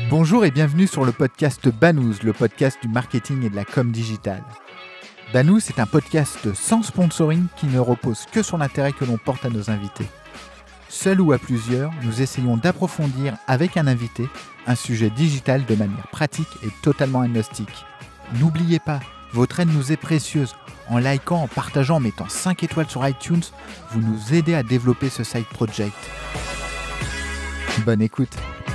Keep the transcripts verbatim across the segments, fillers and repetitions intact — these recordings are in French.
Bonjour et bienvenue sur le podcast Banous, le podcast du marketing et de la com digitale. Banous est un podcast sans sponsoring qui ne repose que sur l'intérêt que l'on porte à nos invités. Seul ou à plusieurs, nous essayons d'approfondir avec un invité un sujet digital de manière pratique et totalement agnostique. N'oubliez pas, votre aide nous est précieuse. En likant, en partageant, en mettant cinq étoiles sur iTunes, vous nous aidez à développer ce side project. Bonne écoute.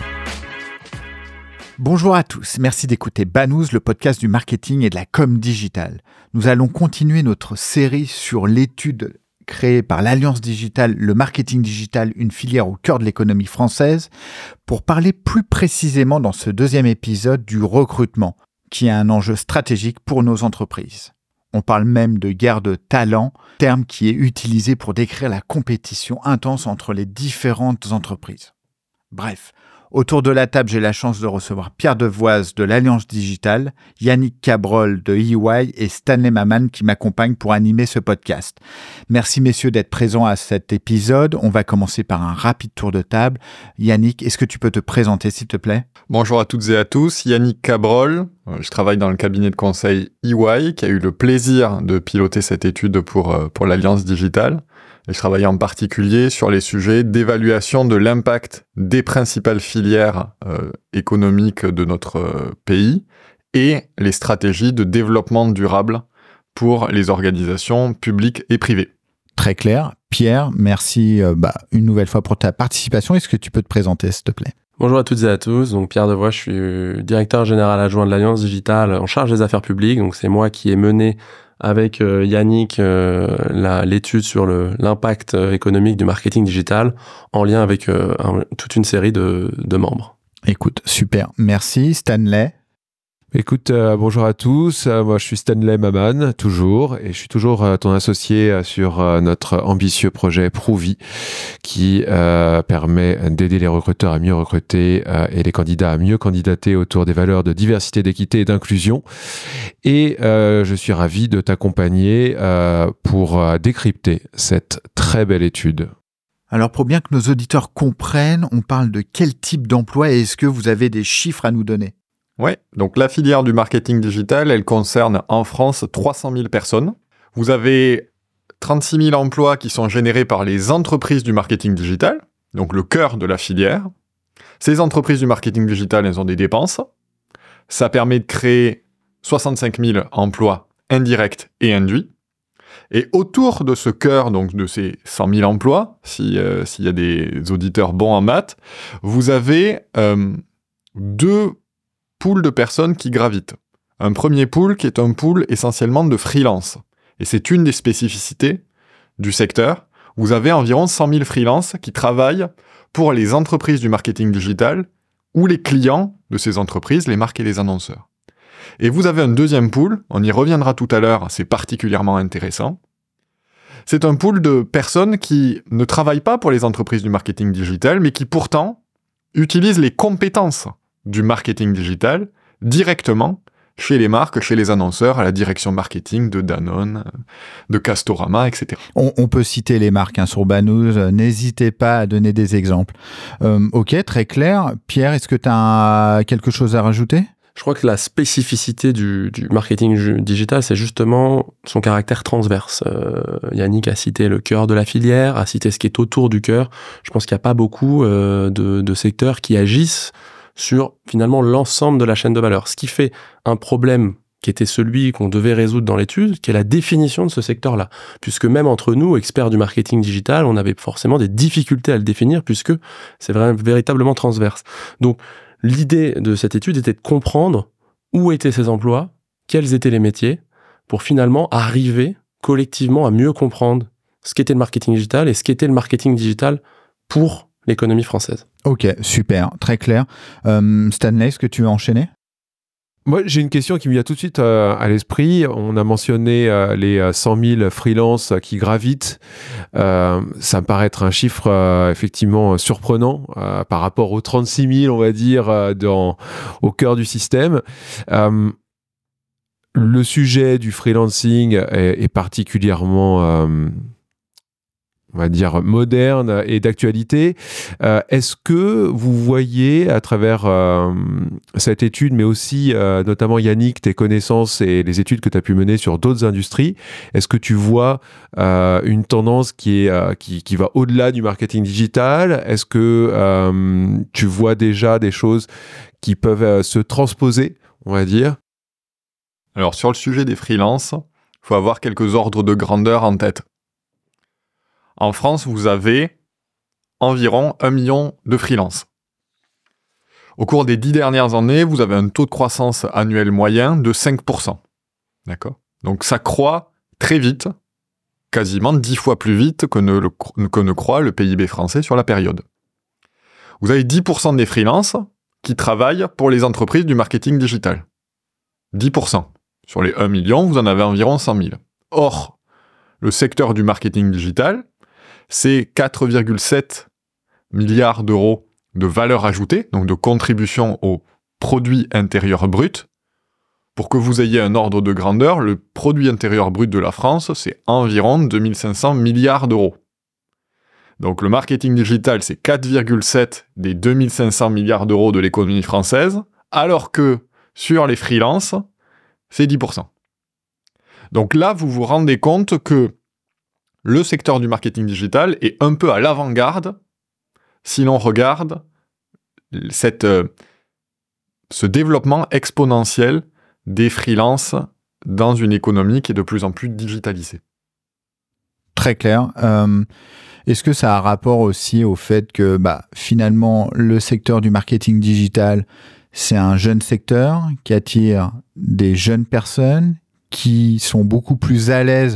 Bonjour à tous, merci d'écouter Banous, le podcast du marketing et de la com digitale. Nous allons continuer notre série sur l'étude créée par l'Alliance digitale, le marketing digital, une filière au cœur de l'économie française, pour parler plus précisément dans ce deuxième épisode du recrutement, qui est un enjeu stratégique pour nos entreprises. On parle même de guerre de talent, terme qui est utilisé pour décrire la compétition intense entre les différentes entreprises. Bref, autour de la table, j'ai la chance de recevoir Pierre Devoise de l'Alliance digitale, Yannick Cabrol de E Y et Stanley Maman qui m'accompagnent pour animer ce podcast. Merci messieurs d'être présents à cet épisode. On va commencer par un rapide tour de table. Yannick, est-ce que tu peux te présenter s'il te plaît ? Bonjour à toutes et à tous, Yannick Cabrol. Je travaille dans le cabinet de conseil E Y qui a eu le plaisir de piloter cette étude pour, pour l'Alliance digitale. Et je travaille en particulier sur les sujets d'évaluation de l'impact des principales filières euh, économiques de notre euh, pays et les stratégies de développement durable pour les organisations publiques et privées. Très clair. Pierre, merci euh, bah, une nouvelle fois pour ta participation. Est-ce que tu peux te présenter, s'il te plaît ? Bonjour à toutes et à tous, donc Pierre Devoise, je suis directeur général adjoint de l'Alliance digitale en charge des affaires publiques, donc c'est moi qui ai mené avec euh, Yannick euh, la, l'étude sur le, l'impact euh, économique du marketing digital en lien avec euh, un, toute une série de, de membres. Écoute, super, merci. Stanley ? Écoute, euh, bonjour à tous, euh, moi je suis Stanley Maman, toujours, et je suis toujours euh, ton associé euh, sur euh, notre ambitieux projet Prouvi, qui euh, permet d'aider les recruteurs à mieux recruter euh, et les candidats à mieux candidater autour des valeurs de diversité, d'équité et d'inclusion. Et euh, je suis ravi de t'accompagner euh, pour euh, décrypter cette très belle étude. Alors pour bien que nos auditeurs comprennent, on parle de quel type d'emploi et est-ce que vous avez des chiffres à nous donner ? Ouais, donc la filière du marketing digital, elle concerne en France trois cent mille personnes. Vous avez trente-six mille emplois qui sont générés par les entreprises du marketing digital, donc le cœur de la filière. Ces entreprises du marketing digital, elles ont des dépenses. Ça permet de créer soixante-cinq mille emplois indirects et induits. Et autour de ce cœur, donc de ces cent mille emplois, si, euh, s'il y a des auditeurs bons en maths, vous avez euh, deux pool de personnes qui gravitent. Un premier pool qui est un pool essentiellement de freelance. Et c'est une des spécificités du secteur. Vous avez environ cent mille freelances qui travaillent pour les entreprises du marketing digital ou les clients de ces entreprises, les marques et les annonceurs. Et vous avez un deuxième pool, on y reviendra tout à l'heure, c'est particulièrement intéressant. C'est un pool de personnes qui ne travaillent pas pour les entreprises du marketing digital, mais qui pourtant utilisent les compétences du marketing digital directement chez les marques, chez les annonceurs, à la direction marketing de Danone, de Castorama, et cetera. On, on peut citer les marques hein, sur Banous, euh, n'hésitez pas à donner des exemples. Euh, ok, très clair. Pierre, est-ce que tu as quelque chose à rajouter ? Je crois que la spécificité du, du marketing digital, c'est justement son caractère transverse. Euh, Yannick a cité le cœur de la filière, a cité ce qui est autour du cœur. Je pense qu'il n'y a pas beaucoup euh, de, de secteurs qui agissent sur finalement l'ensemble de la chaîne de valeur. Ce qui fait un problème qui était celui qu'on devait résoudre dans l'étude, qui est la définition de ce secteur-là. Puisque même entre nous, experts du marketing digital, on avait forcément des difficultés à le définir puisque c'est vraiment véritablement transverse. Donc, l'idée de cette étude était de comprendre où étaient ces emplois, quels étaient les métiers, pour finalement arriver collectivement à mieux comprendre ce qu'était le marketing digital et ce qu'était le marketing digital pour l'économie française. Ok, super, très clair. Euh, Stanley, est-ce que tu veux enchaîner ? Moi, j'ai une question qui me vient tout de suite euh, à l'esprit. On a mentionné euh, les euh, cent mille freelances qui gravitent. Euh, ça me paraît être un chiffre euh, effectivement surprenant euh, par rapport aux trente-six mille, on va dire, euh, dans, au cœur du système. Euh, le sujet du freelancing est, est particulièrement... Euh, on va dire, moderne et d'actualité. Euh, est-ce que vous voyez à travers euh, cette étude, mais aussi euh, notamment Yannick, tes connaissances et les études que tu as pu mener sur d'autres industries, est-ce que tu vois euh, une tendance qui, est, euh, qui, qui va au-delà du marketing digital? Est-ce que euh, tu vois déjà des choses qui peuvent euh, se transposer, on va dire? Alors sur le sujet des freelances, il faut avoir quelques ordres de grandeur en tête. En France, vous avez environ un million de freelances. Au cours des dix dernières années, vous avez un taux de croissance annuel moyen de cinq pour cent. D'accord ? Donc ça croît très vite, quasiment dix fois plus vite que ne, le, que ne croît le P I B français sur la période. Vous avez dix pour cent des freelances qui travaillent pour les entreprises du marketing digital. dix pour cent. Sur les un million, vous en avez environ cent mille. Or, le secteur du marketing digital, c'est quatre virgule sept milliards d'euros de valeur ajoutée, donc de contribution au produit intérieur brut. Pour que vous ayez un ordre de grandeur, le produit intérieur brut de la France, c'est environ deux mille cinq cents milliards d'euros. Donc le marketing digital, c'est quatre virgule sept des deux mille cinq cents milliards d'euros de l'économie française, alors que sur les freelances, c'est dix pour cent. Donc là, vous vous rendez compte que le secteur du marketing digital est un peu à l'avant-garde si l'on regarde cette, euh, ce développement exponentiel des freelances dans une économie qui est de plus en plus digitalisée. Très clair. Euh, est-ce que ça a rapport aussi au fait que bah, finalement, le secteur du marketing digital, c'est un jeune secteur qui attire des jeunes personnes qui sont beaucoup plus à l'aise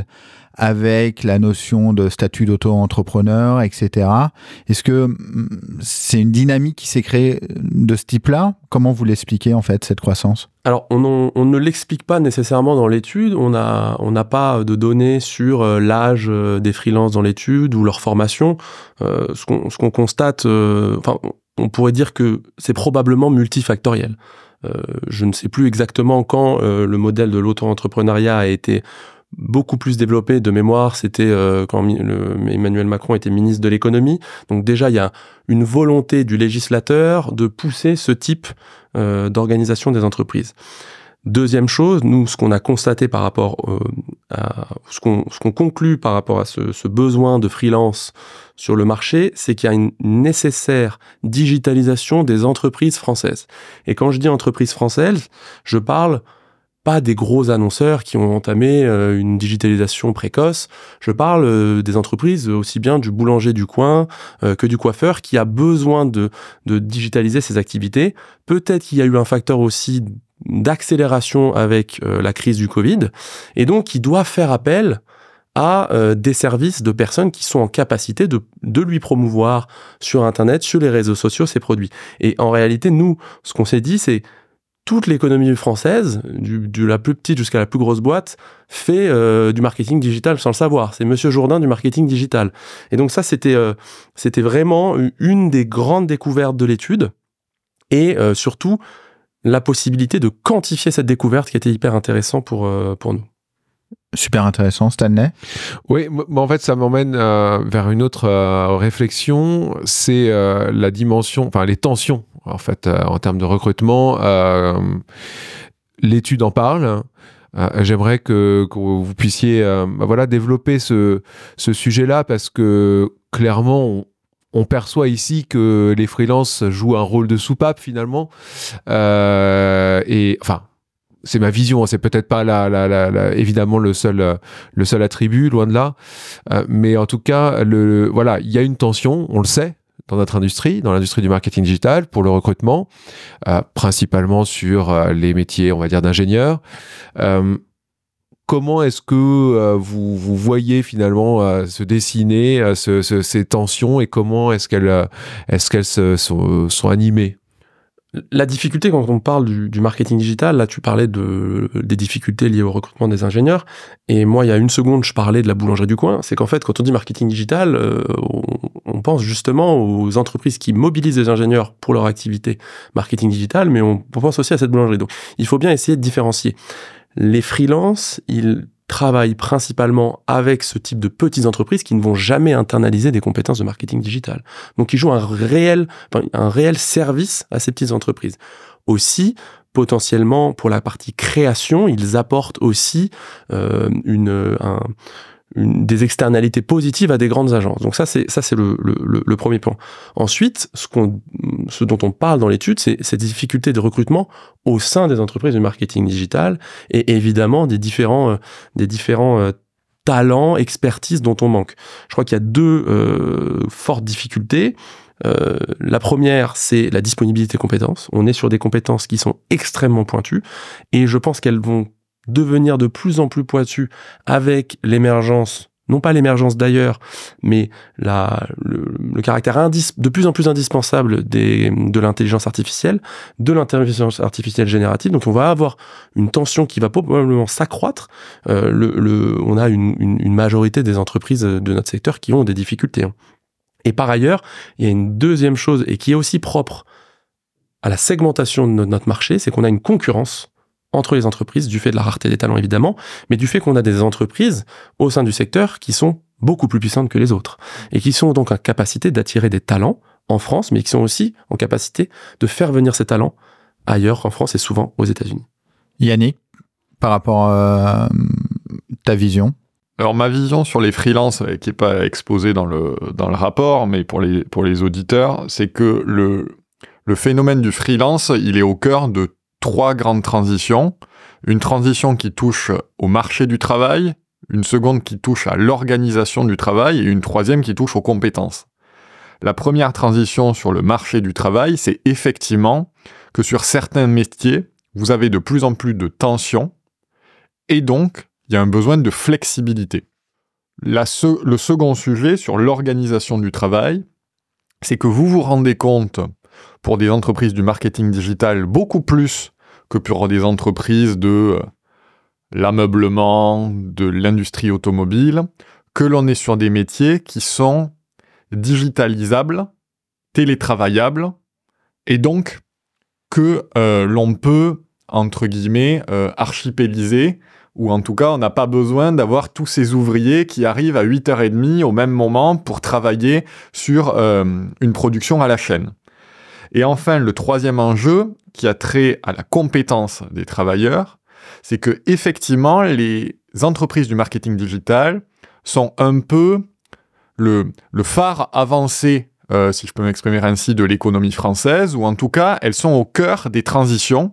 avec la notion de statut d'auto-entrepreneur, et cetera. Est-ce que c'est une dynamique qui s'est créée de ce type-là? Comment vous l'expliquez, en fait, cette croissance? Alors, on, on, on ne l'explique pas nécessairement dans l'étude. On a, on n'a pas de données sur euh, l'âge euh, des freelances dans l'étude ou leur formation. Euh, ce qu'on, ce qu'on constate, euh, enfin, on pourrait dire que c'est probablement multifactoriel. Euh, je ne sais plus exactement quand euh, le modèle de l'auto-entrepreneuriat a été beaucoup plus développé. De mémoire, c'était euh, quand le, Emmanuel Macron était ministre de l'économie. Donc déjà, il y a une volonté du législateur de pousser ce type euh, d'organisation des entreprises. Deuxième chose, nous, ce qu'on a constaté par rapport euh, à ce qu'on, ce qu'on conclut par rapport à ce, ce besoin de freelance sur le marché, c'est qu'il y a une nécessaire digitalisation des entreprises françaises. Et quand je dis entreprises françaises, je parle pas des gros annonceurs qui ont entamé euh, une digitalisation précoce. Je parle euh, des entreprises, aussi bien du boulanger du coin euh, que du coiffeur, qui a besoin de, de digitaliser ses activités. Peut-être qu'il y a eu un facteur aussi d'accélération avec euh, la crise du Covid, et donc qui doit faire appel à euh, des services de personnes qui sont en capacité de, de lui promouvoir sur Internet, sur les réseaux sociaux, ses produits. Et en réalité, nous, ce qu'on s'est dit, c'est toute l'économie française, du, de la plus petite jusqu'à la plus grosse boîte, fait euh, du marketing digital sans le savoir. C'est Monsieur Jourdain du marketing digital. Et donc ça, c'était, euh, c'était vraiment une des grandes découvertes de l'étude, et euh, surtout la possibilité de quantifier cette découverte qui était hyper intéressant pour, euh, pour nous. Super intéressant, Stanley. Oui, moi, en fait, ça m'emmène euh, vers une autre euh, réflexion, c'est euh, la dimension, enfin les tensions, en fait, euh, en termes de recrutement. Euh, l'étude en parle. Euh, j'aimerais que, que vous puissiez euh, bah, voilà, développer ce, ce sujet-là, parce que clairement, on, on perçoit ici que les freelances jouent un rôle de soupape, finalement. Euh, et, enfin, c'est ma vision, c'est peut-être pas la, la, la, la, évidemment le seul, le seul attribut, loin de là. Euh, mais en tout cas, le, voilà, il y a une tension, on le sait, dans notre industrie, dans l'industrie du marketing digital, pour le recrutement, euh, principalement sur euh, les métiers, on va dire, d'ingénieurs. Euh, comment est-ce que euh, vous, vous voyez finalement euh, se dessiner euh, ce, ce, ces tensions, et comment est-ce qu'elles, euh, est-ce qu'elles se, sont, sont animées? La difficulté quand on parle du, du marketing digital, là tu parlais de, des difficultés liées au recrutement des ingénieurs, et moi il y a une seconde je parlais de la boulangerie du coin. C'est qu'en fait quand on dit marketing digital, euh, on, on pense justement aux entreprises qui mobilisent des ingénieurs pour leur activité marketing digital, mais on, on pense aussi à cette boulangerie. Donc il faut bien essayer de différencier. Les freelances, ils travaillent principalement avec ce type de petites entreprises qui ne vont jamais internaliser des compétences de marketing digital. Donc, ils jouent un réel, enfin, un réel service à ces petites entreprises. Aussi, potentiellement, pour la partie création, ils apportent aussi euh, une, un, une, des externalités positives à des grandes agences. Donc ça, c'est ça, c'est le, le, le premier point. Ensuite, ce, qu'on, ce dont on parle dans l'étude, c'est ces difficultés de recrutement au sein des entreprises de marketing digital et évidemment des différents, euh, des différents euh, talents, expertises dont on manque. Je crois qu'il y a deux euh, fortes difficultés. Euh, la première, c'est la disponibilité des compétences. On est sur des compétences qui sont extrêmement pointues et je pense qu'elles vont devenir de plus en plus pointues avec l'émergence, non pas l'émergence d'ailleurs, mais la, le, le caractère indis, de plus en plus indispensable des, de l'intelligence artificielle, de l'intelligence artificielle générative. Donc on va avoir une tension qui va probablement s'accroître. Euh, le, le, on a une, une, une majorité des entreprises de notre secteur qui ont des difficultés, hein. Et par ailleurs, il y a une deuxième chose, et qui est aussi propre à la segmentation de notre marché, c'est qu'on a une concurrence entre les entreprises, du fait de la rareté des talents évidemment, mais du fait qu'on a des entreprises au sein du secteur qui sont beaucoup plus puissantes que les autres, et qui sont donc en capacité d'attirer des talents en France, mais qui sont aussi en capacité de faire venir ces talents ailleurs qu'en France et souvent aux États-Unis. Yannick, par rapport à ta vision? Alors ma vision sur les freelances, qui n'est pas exposée dans le, dans le rapport, mais pour les, pour les auditeurs, c'est que le, le phénomène du freelance, il est au cœur de trois grandes transitions. Une transition qui touche au marché du travail, une seconde qui touche à l'organisation du travail et une troisième qui touche aux compétences. La première transition sur le marché du travail, c'est effectivement que sur certains métiers, vous avez de plus en plus de tensions et donc il y a un besoin de flexibilité. La se- le second sujet sur l'organisation du travail, c'est que vous vous rendez compte, pour des entreprises du marketing digital, beaucoup plus que pour des entreprises de euh, l'ameublement, de l'industrie automobile, que l'on est sur des métiers qui sont digitalisables, télétravaillables, et donc que euh, l'on peut, entre guillemets, euh, archipéliser, ou en tout cas, on n'a pas besoin d'avoir tous ces ouvriers qui arrivent à huit heures trente au même moment pour travailler sur euh, une production à la chaîne. Et enfin, le troisième enjeu, qui a trait à la compétence des travailleurs, c'est que effectivement, les entreprises du marketing digital sont un peu le, le phare avancé, euh, si je peux m'exprimer ainsi, de l'économie française, ou en tout cas, elles sont au cœur des transitions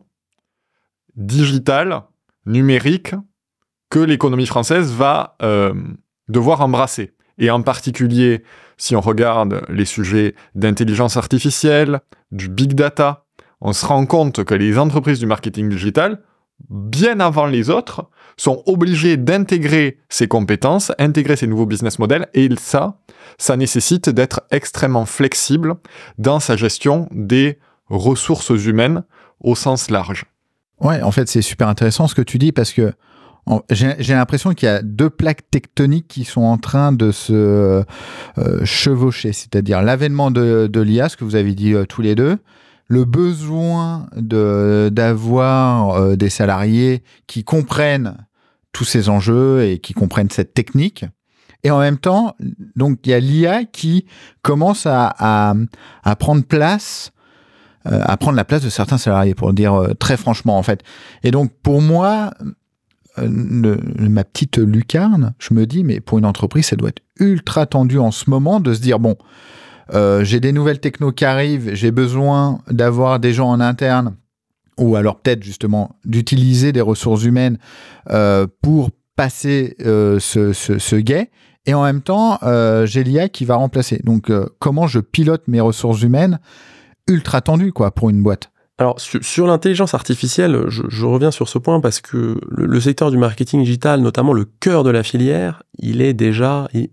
digitales, numériques, que l'économie française va euh, devoir embrasser. Et en particulier, si on regarde les sujets d'intelligence artificielle, du big data, on se rend compte que les entreprises du marketing digital, bien avant les autres, sont obligées d'intégrer ces compétences, intégrer ces nouveaux business models, et ça, ça nécessite d'être extrêmement flexible dans sa gestion des ressources humaines au sens large. Ouais, en fait, c'est super intéressant ce que tu dis, parce que J'ai, j'ai l'impression qu'il y a deux plaques tectoniques qui sont en train de se euh, chevaucher, c'est-à-dire l'avènement de, de l'I A, ce que vous avez dit euh, tous les deux, le besoin de, d'avoir euh, des salariés qui comprennent tous ces enjeux et qui comprennent cette technique. Et en même temps, donc il y a l'I A qui commence à, à, à prendre place, euh, à prendre la place de certains salariés, pour le dire euh, très franchement en fait. Et donc pour moi, Le, ma petite lucarne, je me dis, mais pour une entreprise, ça doit être ultra tendu en ce moment de se dire, bon, euh, j'ai des nouvelles technos qui arrivent, j'ai besoin d'avoir des gens en interne, ou alors peut-être justement d'utiliser des ressources humaines euh, pour passer euh, ce, ce, ce guet, et en même temps, euh, j'ai l'I A qui va remplacer. Donc, euh, comment je pilote mes ressources humaines ultra tendues, quoi, pour une boîte? Alors, sur, sur l'intelligence artificielle, je, je reviens sur ce point parce que le, le secteur du marketing digital, notamment le cœur de la filière, il est déjà, il,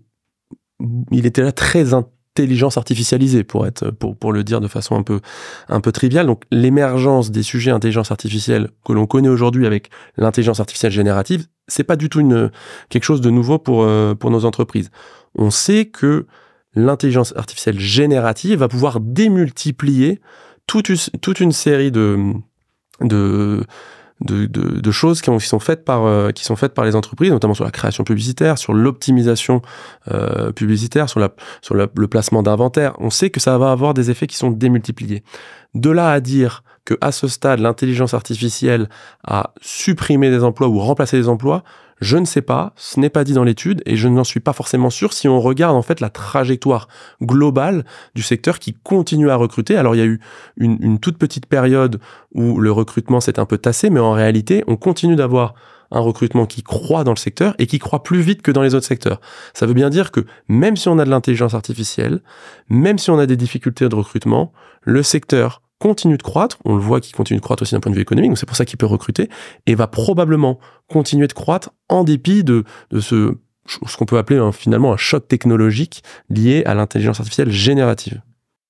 il était là très intelligence artificialisé, pour être, pour, pour le dire de façon un peu, un peu triviale. Donc, l'émergence des sujets intelligence artificielle que l'on connaît aujourd'hui avec l'intelligence artificielle générative, c'est pas du tout une, quelque chose de nouveau pour, euh, pour nos entreprises. On sait que l'intelligence artificielle générative va pouvoir démultiplier toute une, toute une série de, de, de, de, de choses qui, ont, qui, sont faites par, euh, qui sont faites par les entreprises, notamment sur la création publicitaire, sur l'optimisation euh, publicitaire, sur, la, sur la, le placement d'inventaire. On sait que ça va avoir des effets qui sont démultipliés. De là à dire qu'à ce stade, l'intelligence artificielle a supprimé des emplois ou remplacé des emplois, je ne sais pas, ce n'est pas dit dans l'étude et je n'en suis pas forcément sûr si on regarde en fait la trajectoire globale du secteur qui continue à recruter. Alors il y a eu une, une toute petite période où le recrutement s'est un peu tassé, mais en réalité, on continue d'avoir un recrutement qui croît dans le secteur et qui croît plus vite que dans les autres secteurs. Ça veut bien dire que même si on a de l'intelligence artificielle, même si on a des difficultés de recrutement, le secteur continue de croître, on le voit qu'il continue de croître aussi d'un point de vue économique, donc c'est pour ça qu'il peut recruter, et va probablement continuer de croître en dépit de, de ce, ce qu'on peut appeler un, finalement un choc technologique lié à l'intelligence artificielle générative.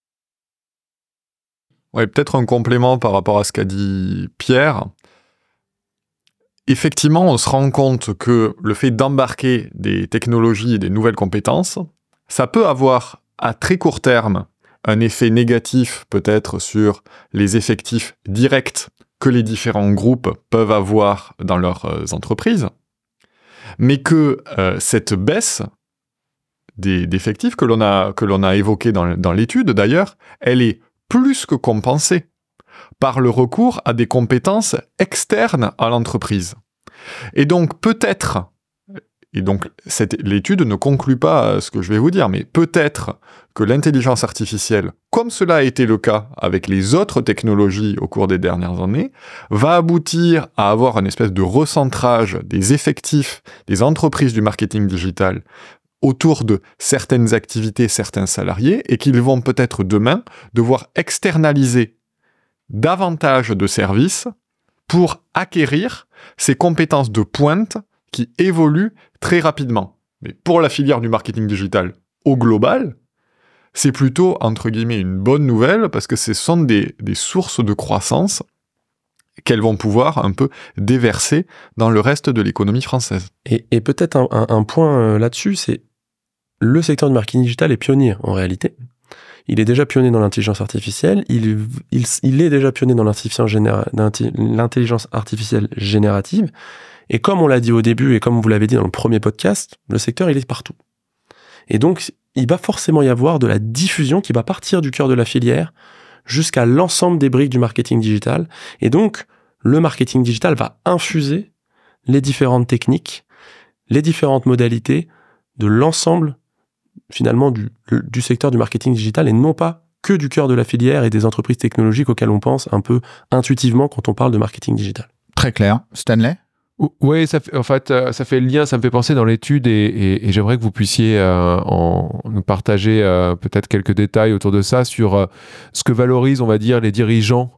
Ouais, peut-être un complément par rapport à ce qu'a dit Pierre. Effectivement, on se rend compte que le fait d'embarquer des technologies et des nouvelles compétences, ça peut avoir à très court terme un effet négatif peut-être sur les effectifs directs que les différents groupes peuvent avoir dans leurs euh, entreprises, mais que euh, cette baisse des, d'effectifs que l'on a, que l'on a évoquée dans, dans l'étude d'ailleurs, elle est plus que compensée par le recours à des compétences externes à l'entreprise. Et donc peut-être, et donc cette, l'étude ne conclut pas ce que je vais vous dire, mais peut-être que l'intelligence artificielle, comme cela a été le cas avec les autres technologies au cours des dernières années, va aboutir à avoir une espèce de recentrage des effectifs des entreprises du marketing digital autour de certaines activités, certains salariés, et qu'ils vont peut-être demain devoir externaliser davantage de services pour acquérir ces compétences de pointe qui évoluent très rapidement. Mais pour la filière du marketing digital au global, c'est plutôt, entre guillemets, une bonne nouvelle parce que ce sont des, des sources de croissance qu'elles vont pouvoir un peu déverser dans le reste de l'économie française. Et, et peut-être un, un, un point là-dessus, c'est le secteur du marketing digital est pionnier en réalité. Il est déjà pionnier dans l'intelligence artificielle, il, il, il est déjà pionnier dans l'intelligence artificielle générative, et comme on l'a dit au début, et comme vous l'avez dit dans le premier podcast, le secteur, il est partout. Et donc, il va forcément y avoir de la diffusion qui va partir du cœur de la filière jusqu'à l'ensemble des briques du marketing digital. Et donc, le marketing digital va infuser les différentes techniques, les différentes modalités de l'ensemble finalement du, du secteur du marketing digital et non pas que du cœur de la filière et des entreprises technologiques auxquelles on pense un peu intuitivement quand on parle de marketing digital. Très clair. Stanley ? Oui, ça fait, en fait, ça fait le lien, ça me fait penser dans l'étude et, et, et j'aimerais que vous puissiez euh, en, nous partager euh, peut-être quelques détails autour de ça sur euh, ce que valorisent, on va dire, les dirigeants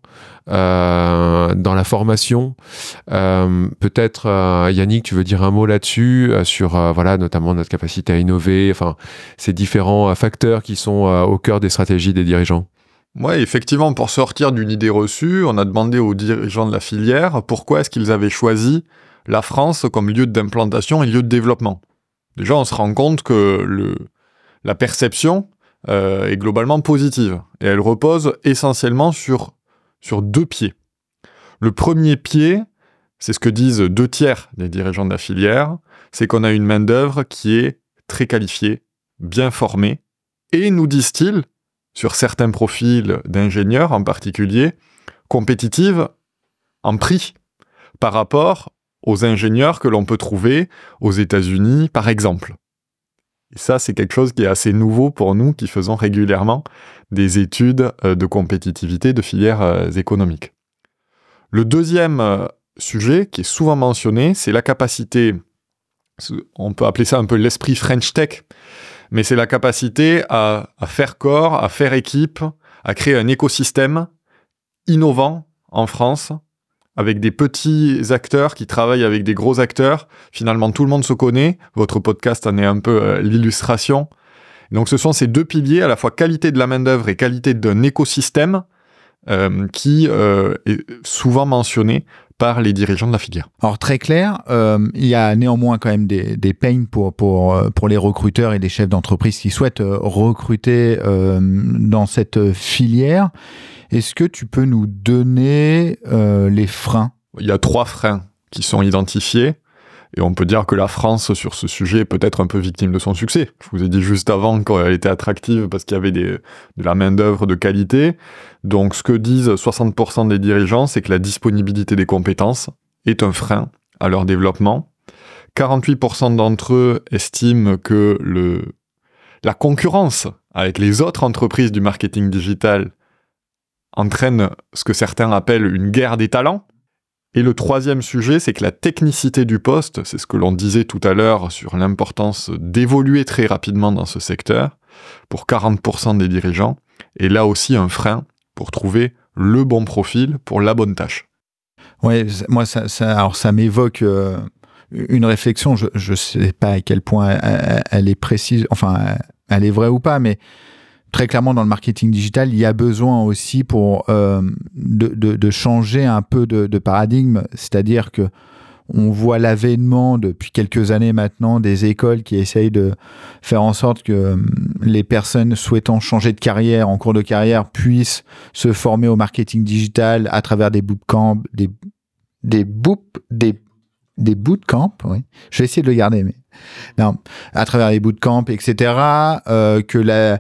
euh, dans la formation. Euh, peut-être, euh, Yannick, tu veux dire un mot là-dessus, euh, sur euh, voilà, notamment notre capacité à innover, enfin, ces différents euh, facteurs qui sont euh, au cœur des stratégies des dirigeants. Oui, effectivement, pour sortir d'une idée reçue, on a demandé aux dirigeants de la filière pourquoi est-ce qu'ils avaient choisi la France comme lieu d'implantation et lieu de développement. Déjà, on se rend compte que le, la perception euh, est globalement positive et elle repose essentiellement sur, sur deux pieds. Le premier pied, c'est ce que disent deux tiers des dirigeants de la filière, c'est qu'on a une main-d'œuvre qui est très qualifiée, bien formée, et nous disent-ils, sur certains profils d'ingénieurs en particulier, compétitive en prix par rapport aux ingénieurs que l'on peut trouver aux États-Unis, par exemple. Et ça, c'est quelque chose qui est assez nouveau pour nous qui faisons régulièrement des études de compétitivité de filières économiques. Le deuxième sujet qui est souvent mentionné, c'est la capacité, on peut appeler ça un peu l'esprit French Tech, mais c'est la capacité à, à faire corps, à faire équipe, à créer un écosystème innovant en France, avec des petits acteurs qui travaillent avec des gros acteurs. Finalement, tout le monde se connaît. Votre podcast en est un peu euh, l'illustration. Donc, ce sont ces deux piliers, à la fois qualité de la main-d'œuvre et qualité d'un écosystème, euh, qui euh, est souvent mentionné par les dirigeants de la filière. Alors très clair, euh, il y a néanmoins quand même des, des pains pour, pour, pour les recruteurs et les chefs d'entreprise qui souhaitent euh, recruter euh, dans cette filière. Est-ce que tu peux nous donner euh, les freins il y a trois freins qui sont identifiés. Et on peut dire que la France, sur ce sujet, est peut-être un peu victime de son succès. Je vous ai dit juste avant qu'elle était attractive parce qu'il y avait des, de la main-d'œuvre de qualité. Donc, ce que disent soixante pour cent des dirigeants, c'est que la disponibilité des compétences est un frein à leur développement. quarante-huit pour cent d'entre eux estiment que le, la concurrence avec les autres entreprises du marketing digital entraîne ce que certains appellent une guerre des talents. Et le troisième sujet, c'est que la technicité du poste, c'est ce que l'on disait tout à l'heure sur l'importance d'évoluer très rapidement dans ce secteur, pour quarante pour cent des dirigeants, est là aussi un frein pour trouver le bon profil pour la bonne tâche. Ouais, moi, ça, ça, alors ça m'évoque euh, une réflexion, je ne sais pas à quel point elle, elle est précise, enfin, elle est vraie ou pas, mais très clairement, dans le marketing digital, il y a besoin aussi pour euh, de, de, de changer un peu de, de paradigme, c'est-à-dire que on voit l'avènement depuis quelques années maintenant des écoles qui essayent de faire en sorte que les personnes souhaitant changer de carrière, en cours de carrière, puissent se former au marketing digital à travers des bootcamps, des des boop, des des bootcamps, oui. Je vais essayer de le garder, mais non, à travers les bootcamps, et cetera. Euh, que la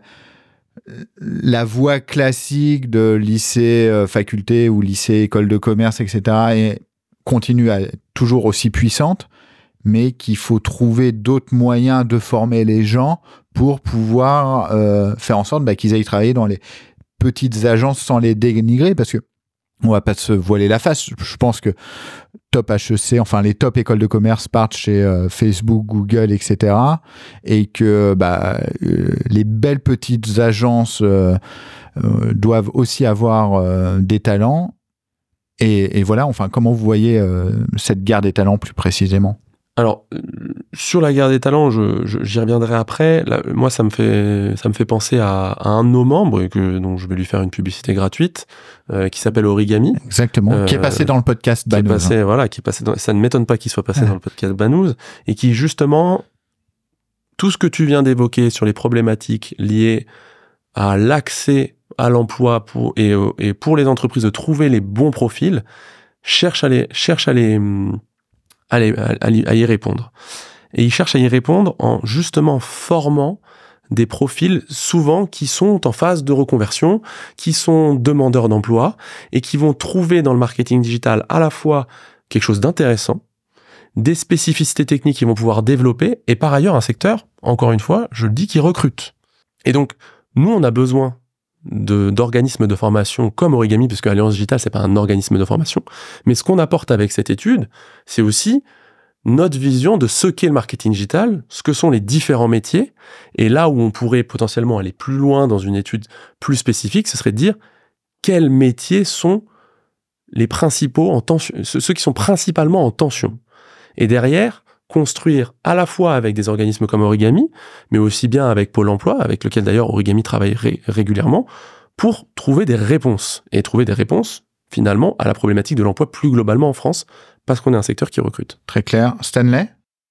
la voie classique de lycée, euh, faculté ou lycée, école de commerce, et cetera, et continue à être toujours aussi puissante, mais qu'il faut trouver d'autres moyens de former les gens pour pouvoir euh, faire en sorte bah, qu'ils aillent travailler dans les petites agences sans les dénigrer, parce que on va pas se voiler la face. Je pense que top H E C, enfin les top écoles de commerce partent chez euh, Facebook, Google, et cetera. Et que bah, euh, les belles petites agences euh, euh, doivent aussi avoir euh, des talents. Et, et voilà, enfin, comment vous voyez euh, cette guerre des talents plus précisément ? Alors, sur la guerre des talents, je, je, j'y reviendrai après. Là, moi, ça me fait, ça me fait penser à, à un de nos membres, et que, dont je vais lui faire une publicité gratuite, euh, qui s'appelle Origami. Exactement, euh, qui est passé dans le podcast Banous. Qui est passé, voilà, qui est passé dans, ça ne m'étonne pas qu'il soit passé ouais. dans le podcast Banous, et qui, justement, tout ce que tu viens d'évoquer sur les problématiques liées à l'accès à l'emploi pour, et, et pour les entreprises de trouver les bons profils, cherche à les, cherche à les, À, les, à, à y répondre. Et ils cherchent à y répondre en justement formant des profils souvent qui sont en phase de reconversion, qui sont demandeurs d'emploi et qui vont trouver dans le marketing digital à la fois quelque chose d'intéressant, des spécificités techniques qu'ils vont pouvoir développer et par ailleurs un secteur, encore une fois, je le dis, qui recrute. Et donc, nous, on a besoin de, d'organismes de formation comme Origami, puisque Alliance Digitale, c'est pas un organisme de formation, mais ce qu'on apporte avec cette étude, c'est aussi notre vision de ce qu'est le marketing digital, ce que sont les différents métiers, et là où on pourrait potentiellement aller plus loin dans une étude plus spécifique, ce serait de dire quels métiers sont les principaux en tension, ceux qui sont principalement en tension. Et derrière, construire à la fois avec des organismes comme Origami, mais aussi bien avec Pôle emploi, avec lequel d'ailleurs Origami travaille ré- régulièrement, pour trouver des réponses. Et trouver des réponses, finalement, à la problématique de l'emploi plus globalement en France, parce qu'on est un secteur qui recrute. Très clair. Stanley ?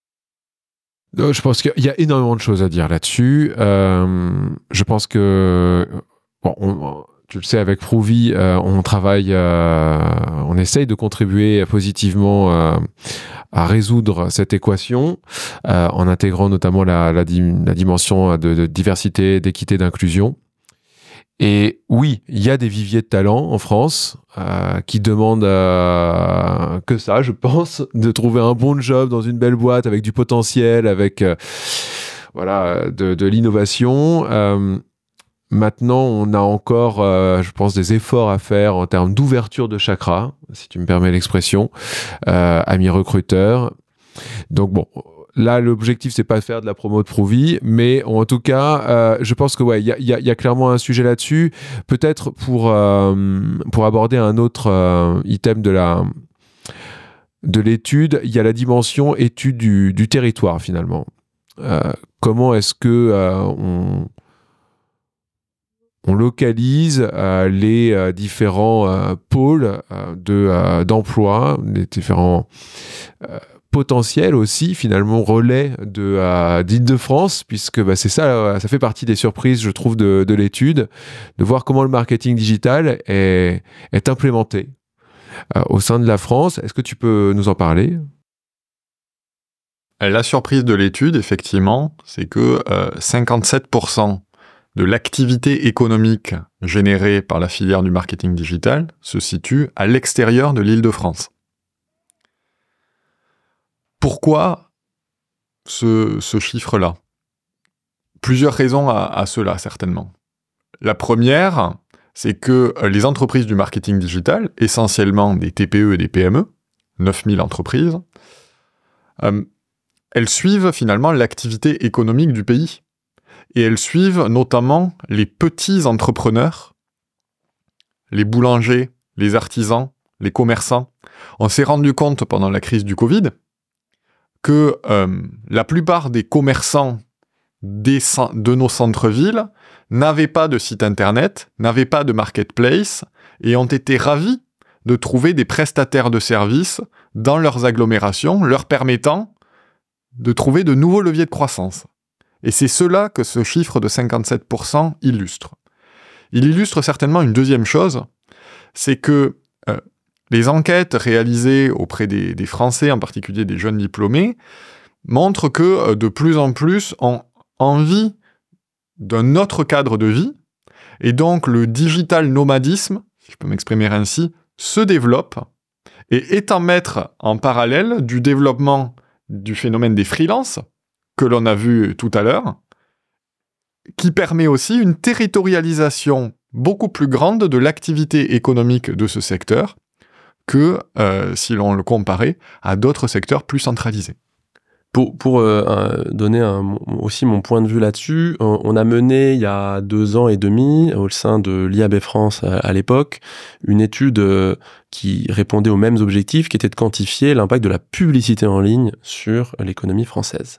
Je pense qu'il y a énormément de choses à dire là-dessus. Euh, je pense que... Bon, on, tu le sais, avec Prouvy, euh, on travaille, euh, on essaye de contribuer positivement euh, à résoudre cette équation euh, en intégrant notamment la, la, la dimension de, de diversité, d'équité, d'inclusion. Et oui, il y a des viviers de talent en France euh, qui demandent euh, que ça, je pense, de trouver un bon job dans une belle boîte avec du potentiel, avec euh, voilà, de, de l'innovation. Euh, Maintenant, on a encore, euh, je pense, des efforts à faire en termes d'ouverture de chakra, si tu me permets l'expression, euh, amis recruteurs. Donc bon, là, l'objectif, c'est pas de faire de la promo de Prouvy, mais en tout cas, euh, je pense que ouais, il y a, y a, y a clairement un sujet là-dessus. Peut-être pour euh, pour aborder un autre euh, item de la de l'étude, il y a la dimension étude du, du territoire finalement. Euh, comment est-ce que euh, on On localise euh, les euh, différents euh, pôles euh, de, euh, d'emploi, les différents euh, potentiels aussi, finalement, relais de, euh, d'Île-de-France, puisque bah, c'est ça, ça fait partie des surprises, je trouve, de, de l'étude, de voir comment le marketing digital est, est implémenté euh, au sein de la France. Est-ce que tu peux nous en parler ? La surprise de l'étude, effectivement, c'est que euh, cinquante-sept pour cent de l'activité économique générée par la filière du marketing digital se situe à l'extérieur de l'Île-de-France. Pourquoi ce, ce chiffre-là ? Plusieurs raisons à, à cela, certainement. La première, c'est que les entreprises du marketing digital, essentiellement des T P E et des P M E, neuf mille entreprises, euh, elles suivent finalement l'activité économique du pays. Et elles suivent notamment les petits entrepreneurs, les boulangers, les artisans, les commerçants. On s'est rendu compte pendant la crise du Covid que euh, la plupart des commerçants des, de nos centres-villes n'avaient pas de site internet, n'avaient pas de marketplace et ont été ravis de trouver des prestataires de services dans leurs agglomérations, leur permettant de trouver de nouveaux leviers de croissance. Et c'est cela que ce chiffre de cinquante-sept pour cent illustre. Il illustre certainement une deuxième chose, c'est que euh, les enquêtes réalisées auprès des, des Français, en particulier des jeunes diplômés, montrent que euh, de plus en plus ont envie d'un autre cadre de vie, et donc le digital nomadisme, si je peux m'exprimer ainsi, se développe et est en maître en parallèle du développement du phénomène des freelances, que l'on a vu tout à l'heure, qui permet aussi une territorialisation beaucoup plus grande de l'activité économique de ce secteur que euh, si l'on le comparait à d'autres secteurs plus centralisés. Pour, pour euh, donner un, aussi mon point de vue là-dessus, on, on a mené il y a deux ans et demi, au sein de l'I A B France à, à l'époque, une étude euh, qui répondait aux mêmes objectifs, qui était de quantifier l'impact de la publicité en ligne sur l'économie française.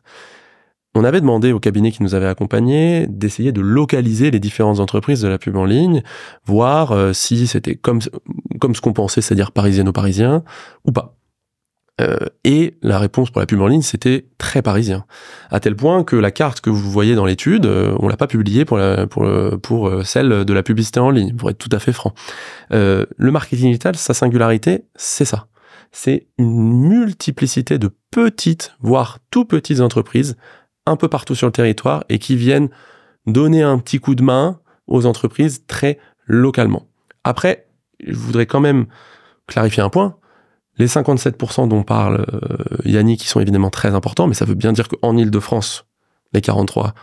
On avait demandé au cabinet qui nous avait accompagnés d'essayer de localiser les différentes entreprises de la pub en ligne, voir euh, si c'était comme, comme ce qu'on pensait, c'est-à-dire parisienno-parisien, ou pas. Euh, et la réponse pour la pub en ligne, c'était très parisien. À tel point que la carte que vous voyez dans l'étude, euh, on l'a pas publiée pour, la, pour, pour euh, celle de la publicité en ligne, pour être tout à fait franc. Euh, le marketing digital, sa singularité, c'est ça. C'est une multiplicité de petites, voire tout petites entreprises, un peu partout sur le territoire, et qui viennent donner un petit coup de main aux entreprises très localement. Après, je voudrais quand même clarifier un point. Les cinquante-sept pour cent dont parle euh, Yannick, qui sont évidemment très importants, mais ça veut bien dire qu'en Île-de-France, les quarante-trois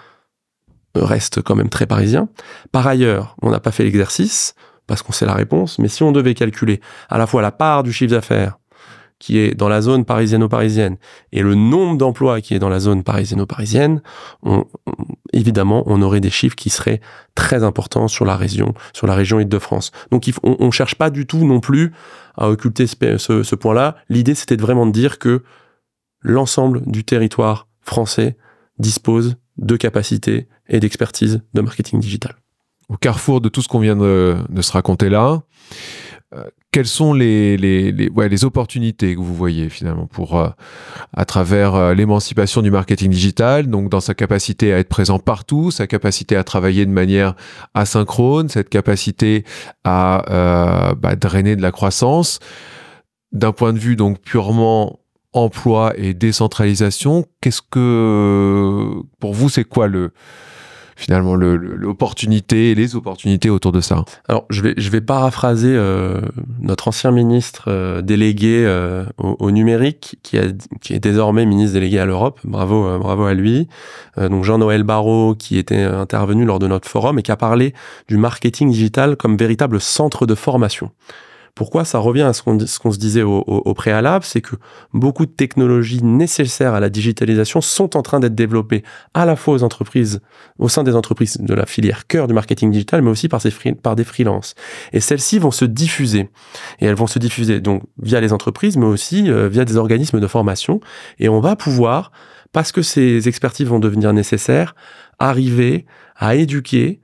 restent quand même très parisiens. Par ailleurs, on n'a pas fait l'exercice, parce qu'on sait la réponse, mais si on devait calculer à la fois la part du chiffre d'affaires qui est dans la zone parisienno-parisienne et le nombre d'emplois qui est dans la zone parisienno-parisienne, on, on, évidemment, on aurait des chiffres qui seraient très importants sur la région, sur la région Île-de-France. Donc, il faut, on ne cherche pas du tout non plus à occulter ce, ce, ce point-là. L'idée, c'était de vraiment de dire que l'ensemble du territoire français dispose de capacités et d'expertise de marketing digital. Au carrefour de tout ce qu'on vient de, de se raconter là, euh, quelles sont les, les, les, ouais, les opportunités que vous voyez finalement pour, euh, à travers euh, l'émancipation du marketing digital, donc dans sa capacité à être présent partout, sa capacité à travailler de manière asynchrone, cette capacité à euh, bah, drainer de la croissance, d'un point de vue donc purement emploi et décentralisation, qu'est-ce que, pour vous, c'est quoi le finalement le, le, l'opportunité et les opportunités autour de ça? Alors, je vais, je vais paraphraser euh, notre ancien ministre euh, délégué euh, au, au numérique, qui, a, qui est désormais ministre délégué à l'Europe. Bravo, euh, bravo à lui. Euh, donc Jean-Noël Barrot, qui était intervenu lors de notre forum et qui a parlé du marketing digital comme véritable centre de formation. Pourquoi? Ça revient à ce qu'on, ce qu'on se disait au, au, au préalable, c'est que beaucoup de technologies nécessaires à la digitalisation sont en train d'être développées à la fois aux entreprises, au sein des entreprises de la filière cœur du marketing digital, mais aussi par, ces free, par des freelances. Et celles-ci vont se diffuser. Et elles vont se diffuser donc via les entreprises, mais aussi euh, via des organismes de formation. Et on va pouvoir, parce que ces expertises vont devenir nécessaires, arriver à éduquer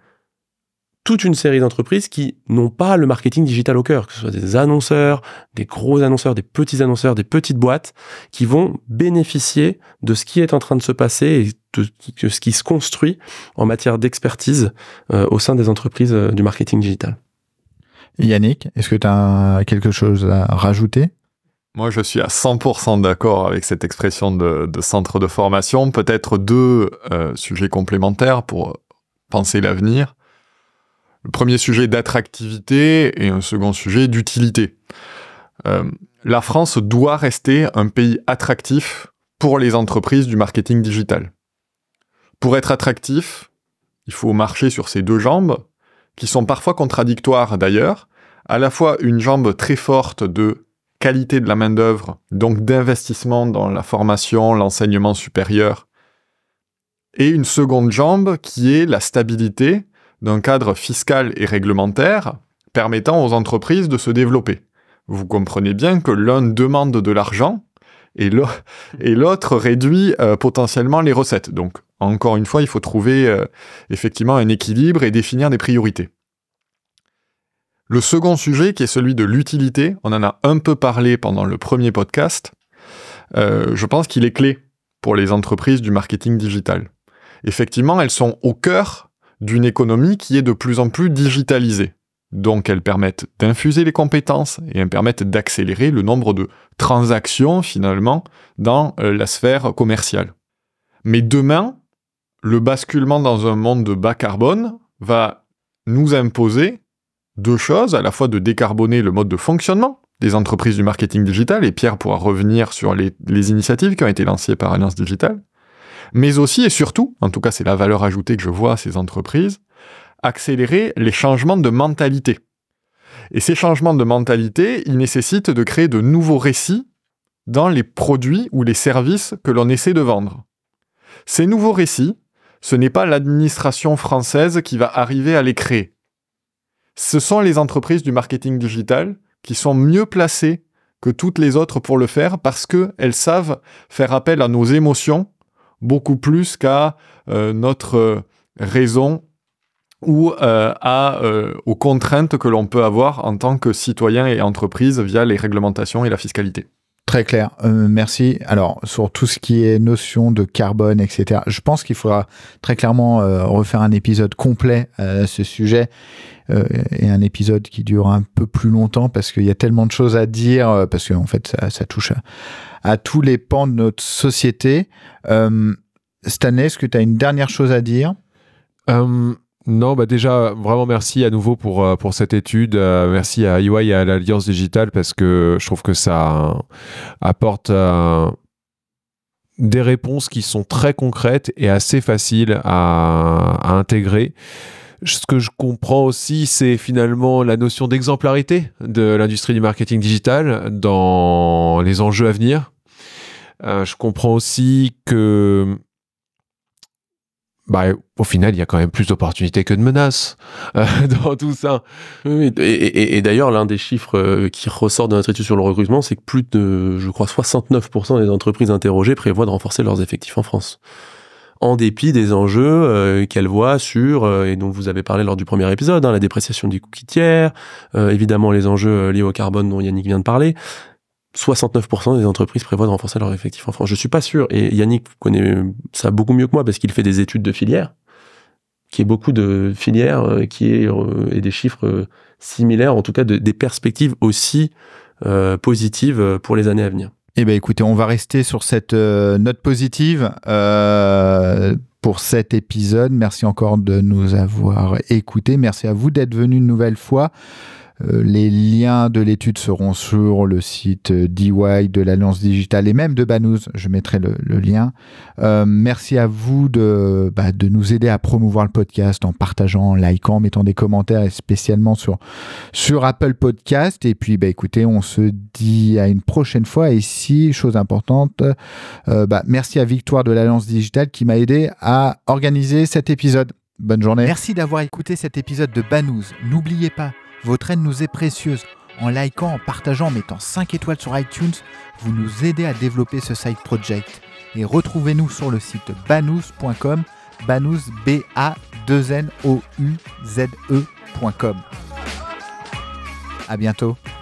toute une série d'entreprises qui n'ont pas le marketing digital au cœur, que ce soit des annonceurs, des gros annonceurs, des petits annonceurs, des petites boîtes, qui vont bénéficier de ce qui est en train de se passer et de, de ce qui se construit en matière d'expertise euh, au sein des entreprises euh, du marketing digital. Yannick, est-ce que tu as quelque chose à rajouter ? Moi, je suis à cent pour cent d'accord avec cette expression de, de centre de formation. Peut-être deux euh, sujets complémentaires pour penser l'avenir. Le premier sujet d'attractivité et un second sujet d'utilité. Euh, la France doit rester un pays attractif pour les entreprises du marketing digital. Pour être attractif, il faut marcher sur ces deux jambes, qui sont parfois contradictoires d'ailleurs, à la fois une jambe très forte de qualité de la main-d'œuvre, donc d'investissement dans la formation, l'enseignement supérieur, et une seconde jambe qui est la stabilité d'un cadre fiscal et réglementaire permettant aux entreprises de se développer. Vous comprenez bien que l'un demande de l'argent et l'autre réduit euh, potentiellement les recettes. Donc, encore une fois, il faut trouver euh, effectivement un équilibre et définir des priorités. Le second sujet, qui est celui de l'utilité, on en a un peu parlé pendant le premier podcast, euh, je pense qu'il est clé pour les entreprises du marketing digital. Effectivement, elles sont au cœur d'une économie qui est de plus en plus digitalisée. Donc, elles permettent d'infuser les compétences et elles permettent d'accélérer le nombre de transactions, finalement, dans euh, la sphère commerciale. Mais demain, le basculement dans un monde de bas carbone va nous imposer deux choses, à la fois de décarboner le mode de fonctionnement des entreprises du marketing digital, et Pierre pourra revenir sur les, les initiatives qui ont été lancées par Alliance Digitale, mais aussi et surtout, en tout cas c'est la valeur ajoutée que je vois à ces entreprises, accélérer les changements de mentalité. Et ces changements de mentalité, ils nécessitent de créer de nouveaux récits dans les produits ou les services que l'on essaie de vendre. Ces nouveaux récits, ce n'est pas l'administration française qui va arriver à les créer. Ce sont les entreprises du marketing digital qui sont mieux placées que toutes les autres pour le faire parce qu'elles savent faire appel à nos émotions beaucoup plus qu'à euh, notre raison ou euh, à, euh, aux contraintes que l'on peut avoir en tant que citoyen et entreprise via les réglementations et la fiscalité. Très clair, euh, merci. Alors, sur tout ce qui est notion de carbone, et cetera, je pense qu'il faudra très clairement euh, refaire un épisode complet à ce sujet euh, et un épisode qui dure un peu plus longtemps parce qu'il y a tellement de choses à dire, euh, parce qu'en fait, ça, ça touche à, à tous les pans de notre société. Euh, Stanley, est-ce que tu as une dernière chose à dire ? euh... Non, bah déjà, vraiment merci à nouveau pour, euh, pour cette étude. Euh, merci à E Y et à l'Alliance Digitale parce que je trouve que ça apporte euh, des réponses qui sont très concrètes et assez faciles à, à intégrer. Ce que je comprends aussi, c'est finalement la notion d'exemplarité de l'industrie du marketing digital dans les enjeux à venir. Euh, je comprends aussi que bah, au final, il y a quand même plus d'opportunités que de menaces euh, dans tout ça. Oui, et, et, et d'ailleurs, l'un des chiffres euh, qui ressort de notre étude sur le recrutement, c'est que plus de, je crois, soixante-neuf pour cent des entreprises interrogées prévoient de renforcer leurs effectifs en France, en dépit des enjeux euh, qu'elles voient sur, euh, et dont vous avez parlé lors du premier épisode, hein, la dépréciation des cookies tiers, euh, évidemment les enjeux liés au carbone dont Yannick vient de parler. soixante-neuf pour cent des entreprises prévoient de renforcer leur effectif en France. Je suis pas sûr, et Yannick connaît ça beaucoup mieux que moi parce qu'il fait des études de filière, qui est beaucoup de filières, euh, qui est euh, et des chiffres euh, similaires, en tout cas de, des perspectives aussi euh, positives pour les années à venir. Eh bien écoutez, on va rester sur cette euh, note positive euh, pour cet épisode. Merci encore de nous avoir écoutés. Merci à vous d'être venus une nouvelle fois. Euh, les liens de l'étude seront sur le site d'E Y, de l'Alliance Digitale et même de Banous. Je mettrai le, le lien. Euh, merci à vous de, bah, de nous aider à promouvoir le podcast en partageant, en likant, en mettant des commentaires et spécialement sur, sur Apple Podcast. Et puis, bah, écoutez, on se dit à une prochaine fois. Et ici, chose importante, euh, bah, merci à Victoire de l'Alliance Digitale qui m'a aidé à organiser cet épisode. Bonne journée. Merci d'avoir écouté cet épisode de Banous. N'oubliez pas, votre aide nous est précieuse. En likant, en partageant, en mettant cinq étoiles sur iTunes, vous nous aidez à développer ce side project. Et retrouvez-nous sur le site banous point com, banous, B A deux N O U Z E point com. À bientôt.